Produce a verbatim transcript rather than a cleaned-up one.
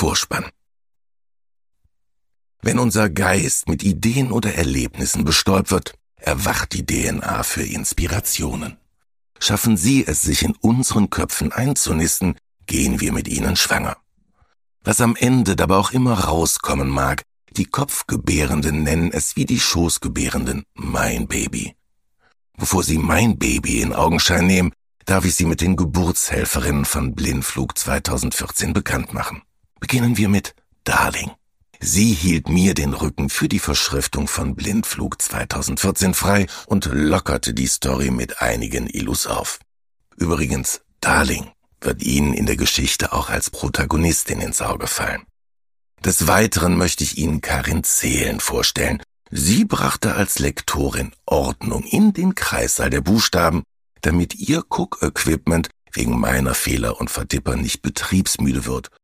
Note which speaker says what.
Speaker 1: Vorspann. Wenn unser Geist mit Ideen oder Erlebnissen bestäubt wird, erwacht die D N A für Inspirationen. Schaffen Sie es, sich in unseren Köpfen einzunisten, gehen wir mit ihnen schwanger. Was am Ende dabei auch immer rauskommen mag, die Kopfgebärenden nennen es wie die Schoßgebärenden mein Baby. Bevor Sie mein Baby in Augenschein nehmen, darf ich Sie mit den Geburtshelferinnen von Blindflug zweitausendvierzehn bekannt machen. Beginnen wir mit Darling. Sie hielt mir den Rücken für die Verschriftung von Blindflug zweitausendvierzehn frei und lockerte die Story mit einigen Illus auf. Übrigens, Darling wird Ihnen in der Geschichte auch als Protagonistin ins Auge fallen. Des Weiteren möchte ich Ihnen Karin Zehlen vorstellen. Sie brachte als Lektorin Ordnung in den Kreissaal der Buchstaben, damit Ihr Cook-Equipment wegen meiner Fehler und Vertipper nicht betriebsmüde wird